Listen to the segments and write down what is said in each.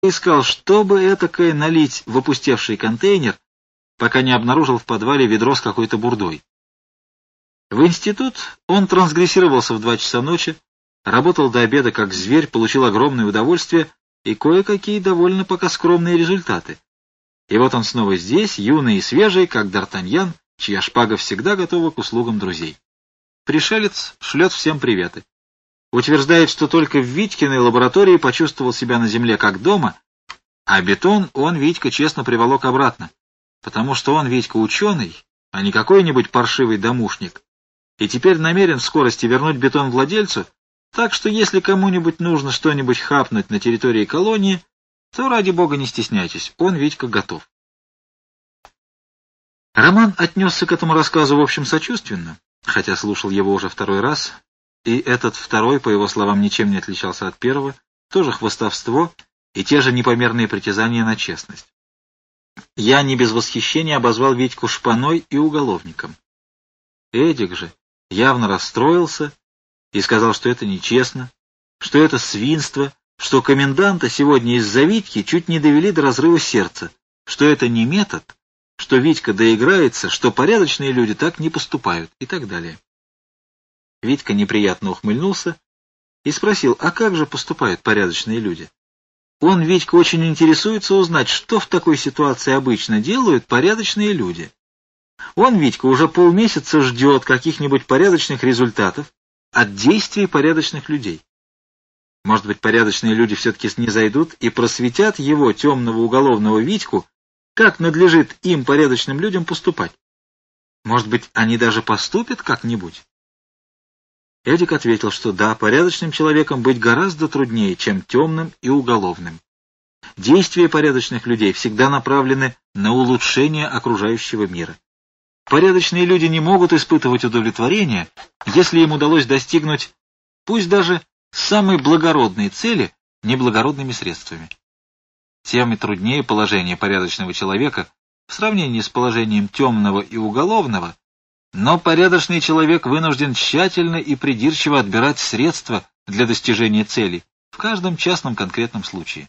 искал, чтобы этакое налить в опустевший контейнер, пока не обнаружил в подвале ведро с какой-то бурдой. В институт он трансгрессировался в 2 часа ночи, работал до обеда как зверь, получил огромное удовольствие и кое-какие довольно пока скромные результаты. И вот он снова здесь, юный и свежий, как Д'Артаньян, чья шпага всегда готова к услугам друзей. Пришелец шлет всем приветы. Утверждает, что только в Витькиной лаборатории почувствовал себя на земле как дома, а бетон он, Витька, честно приволок обратно, потому что он, Витька, ученый, а не какой-нибудь паршивый домушник, и теперь намерен в скорости вернуть бетон владельцу, так что если кому-нибудь нужно что-нибудь хапнуть на территории колонии, то, ради бога, не стесняйтесь, он, Витька, готов. Роман отнесся к этому рассказу в общем сочувственно, хотя слушал его уже 2-й раз, и этот 2-й, по его словам, ничем не отличался от 1-го, тоже хвастовство и те же непомерные притязания на честность. Я не без восхищения обозвал Витьку шпаной и уголовником. Эдик же явно расстроился и сказал, что это нечестно, что это свинство, что коменданта сегодня из-за Витьки чуть не довели до разрыва сердца, что это не метод, что Витька доиграется, что порядочные люди так не поступают и так далее. Витька неприятно ухмыльнулся и спросил, а как же поступают порядочные люди? Он, Витька, очень интересуется узнать, что в такой ситуации обычно делают порядочные люди. Он, Витька, уже полмесяца ждет каких-нибудь порядочных результатов от действий порядочных людей. Может быть, порядочные люди все-таки снизойдут и просветят его, темного уголовного Витьку, как надлежит им, порядочным людям, поступать. Может быть, они даже поступят как-нибудь? Эдик ответил, что да, порядочным человеком быть гораздо труднее, чем темным и уголовным. Действия порядочных людей всегда направлены на улучшение окружающего мира. Порядочные люди не могут испытывать удовлетворение, если им удалось достигнуть, пусть даже самой благородной цели, неблагородными средствами. Тем и труднее положение порядочного человека в сравнении с положением темного и уголовного, но порядочный человек вынужден тщательно и придирчиво отбирать средства для достижения цели в каждом частном конкретном случае.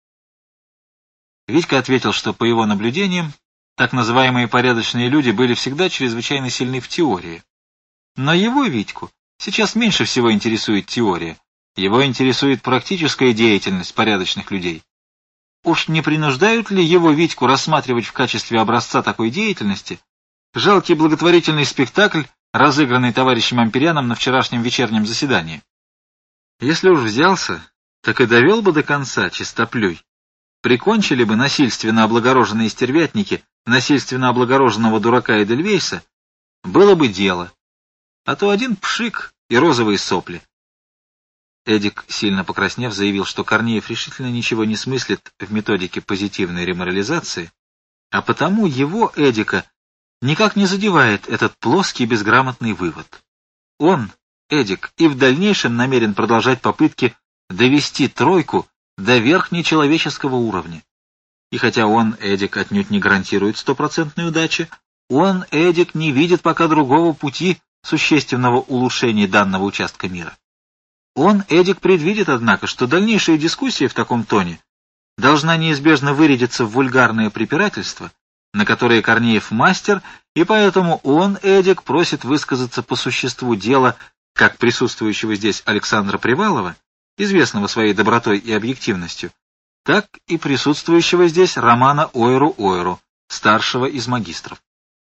Витька ответил, что по его наблюдениям так называемые порядочные люди были всегда чрезвычайно сильны в теории. Но его, Витьку, сейчас меньше всего интересует теория, его интересует практическая деятельность порядочных людей. Уж не принуждают ли его, Витьку, рассматривать в качестве образца такой деятельности жалкий благотворительный спектакль, разыгранный товарищем Амперяном на вчерашнем вечернем заседании? Если уж взялся, так и довел бы до конца чистоплюй. Прикончили бы насильственно облагороженные стервятники, насильственно облагороженного дурака Эдельвейса, было бы дело. А то один пшик и розовые сопли. Эдик, сильно покраснев, заявил, что Корнеев решительно ничего не смыслит в методике позитивной реморализации, а потому его, Эдика, никак не задевает этот плоский безграмотный вывод. Он, Эдик, и в дальнейшем намерен продолжать попытки довести тройку до верхнечеловеческого уровня. И хотя он, Эдик, отнюдь не гарантирует 100% удачи, он, Эдик, не видит пока другого пути существенного улучшения данного участка мира. Он, Эдик, предвидит, однако, что дальнейшая дискуссия в таком тоне должна неизбежно вырядиться в вульгарное препирательство, на которое Корнеев мастер, и поэтому он, Эдик, просит высказаться по существу дела как присутствующего здесь Александра Привалова, известного своей добротой и объективностью, так и присутствующего здесь Романа Ойру-Ойру, старшего из магистров.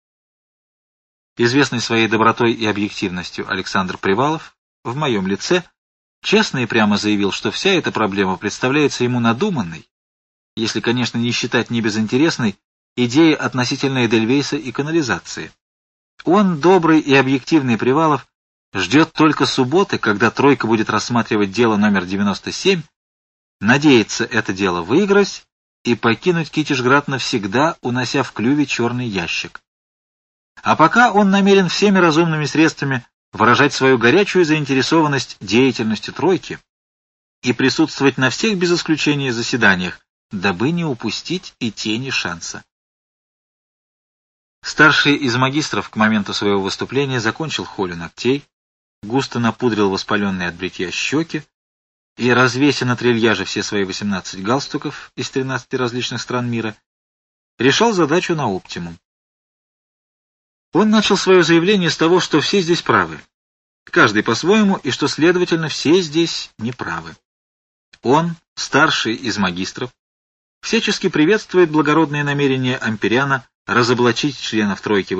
Известный своей добротой и объективностью Александр Привалов в моем лице честно и прямо заявил, что вся эта проблема представляется ему надуманной, если, конечно, не считать небезынтересной, идеи относительно Эдельвейса и канализации. Он, добрый и объективный Привалов, ждет только субботы, когда тройка будет рассматривать дело номер 97, надеется это дело выиграть и покинуть Китежград навсегда, унося в клюве черный ящик. А пока он намерен всеми разумными средствами выражать свою горячую заинтересованность деятельностью тройки и присутствовать на всех без исключения заседаниях, дабы не упустить и тени шанса. Старший из магистров к моменту своего выступления закончил холю ногтей, густо напудрил воспаленные от бритья щеки и развеся на трильяже все свои 18 галстуков из 13 различных стран мира, решал задачу на оптимум. Он начал свое заявление с того, что все здесь правы, каждый по-своему, и что, следовательно, все здесь неправы. Он, старший из магистров, всячески приветствует благородные намерения Ампириана разоблачить членов тройки